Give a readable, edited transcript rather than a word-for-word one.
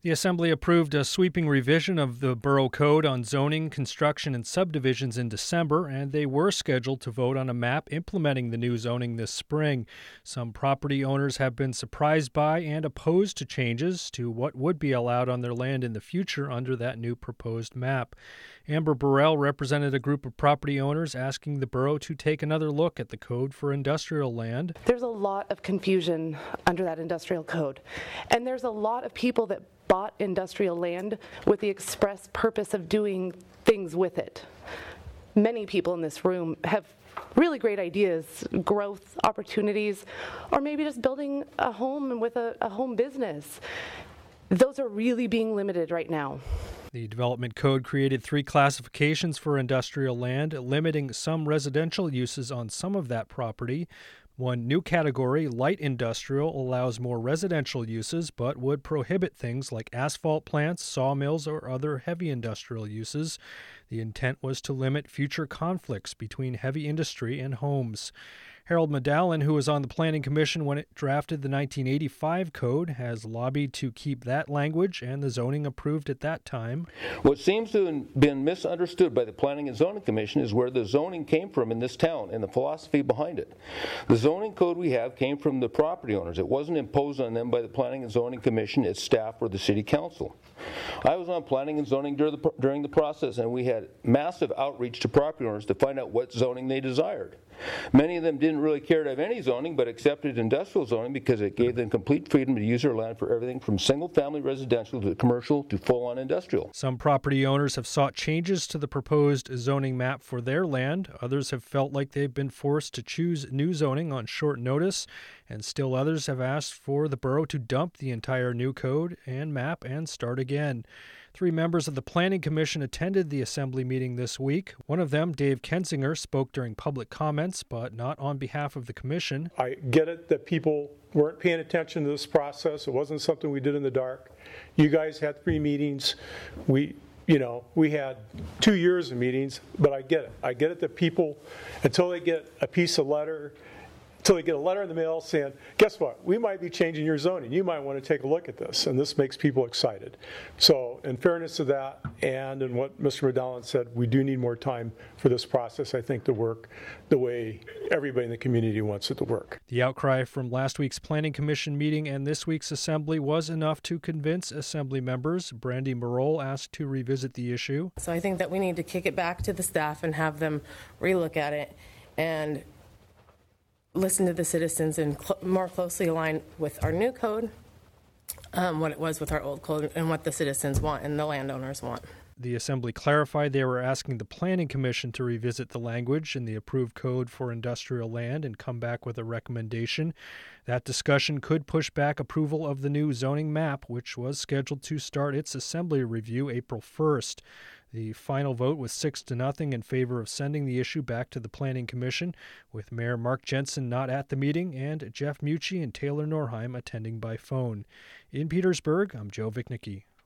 The Assembly approved a sweeping revision of the Borough Code on zoning, construction, and subdivisions in December, and they were scheduled to vote on a map implementing the new zoning this spring. Some property owners have been surprised by and opposed to changes to what would be allowed on their land in the future under that new proposed map. Amber Burrell represented a group of property owners asking the borough to take another look at the code for industrial land. There's a lot of confusion under that industrial code, and there's a lot of people that bought industrial land with the express purpose of doing things with it. Many people in this room have really great ideas, growth opportunities, or maybe just building a home with a home business. Those are really being limited right now. The Development Code created 3 classifications for industrial land, limiting some residential uses on some of that property. One new category, light industrial, allows more residential uses but would prohibit things like asphalt plants, sawmills, or other heavy industrial uses. The intent was to limit future conflicts between heavy industry and homes. Harold Medallion, who was on the Planning Commission when it drafted the 1985 code, has lobbied to keep that language and the zoning approved at that time. What seems to have been misunderstood by the Planning and Zoning Commission is where the zoning came from in this town and the philosophy behind it. The zoning code we have came from the property owners. It wasn't imposed on them by the Planning and Zoning Commission, its staff, or the City Council. I was on Planning and Zoning during the process, and we had massive outreach to property owners to find out what zoning they desired. Many of them didn't really care to have any zoning, but accepted industrial zoning because it gave them complete freedom to use their land for everything from single-family residential to commercial to full-on industrial. Some property owners have sought changes to the proposed zoning map for their land. Others have felt like they've been forced to choose new zoning on short notice, and still others have asked for the borough to dump the entire new code and map and start again. 3 members of the Planning Commission attended the Assembly meeting this week. One of them, Dave Kensinger, spoke during public comments, but not on behalf of the Commission. I get it that people weren't paying attention to this process. It wasn't something we did in the dark. You guys had 3 meetings. We had 2 years of meetings, but I get it. I get it that people, until they get a letter in the mail saying, guess what, we might be changing your zoning. You might want to take a look at this. And this makes people excited. So in fairness to that, and in what Mr. Medallion said, we do need more time for this process, I think, to work the way everybody in the community wants it to work. The outcry from last week's Planning Commission meeting and this week's Assembly was enough to convince Assembly members. Brandy Marole asked to revisit the issue. So I think that we need to kick it back to the staff and have them relook at it and listen to the citizens and more closely align with our new code, what it was with our old code, and what the citizens want and the landowners want. The Assembly clarified they were asking the Planning Commission to revisit the language in the approved code for industrial land and come back with a recommendation. That discussion could push back approval of the new zoning map, which was scheduled to start its Assembly review April 1st. The final vote was 6-0 in favor of sending the issue back to the Planning Commission, with Mayor Mark Jensen not at the meeting and Jeff Mucci and Taylor Norheim attending by phone. In Petersburg, I'm Joe Vichnicki.